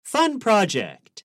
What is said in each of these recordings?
Fun project.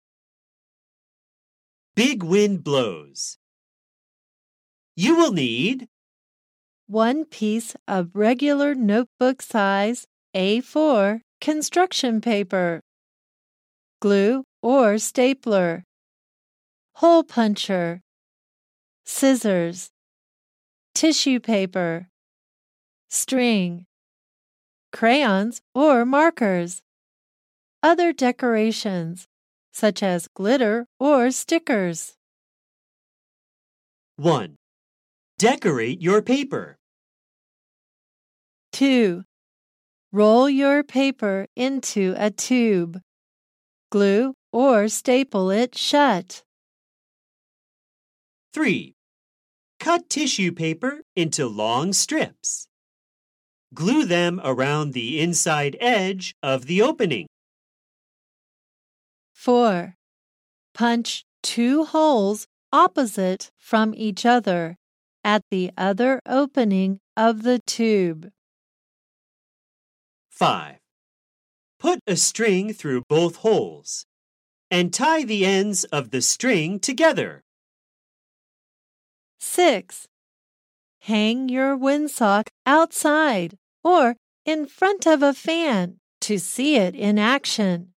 Big wind blows. You will need one piece of regular notebook size A4 construction paper, glue or stapler, hole puncher, scissors, tissue paper, string, crayons or markers, other decorations such as glitter or stickers. 1. Decorate your paper. 2. Roll your paper into a tube. Glue or staple it shut. 3. Cut tissue paper into long strips. Glue them around the inside edge of the opening. 4. Punch 2 holes opposite from each other at the other opening of the tube. 5. Put a string through both holes and tie the ends of the string together. 6. Hang your windsock outside or in front of a fan to see it in action.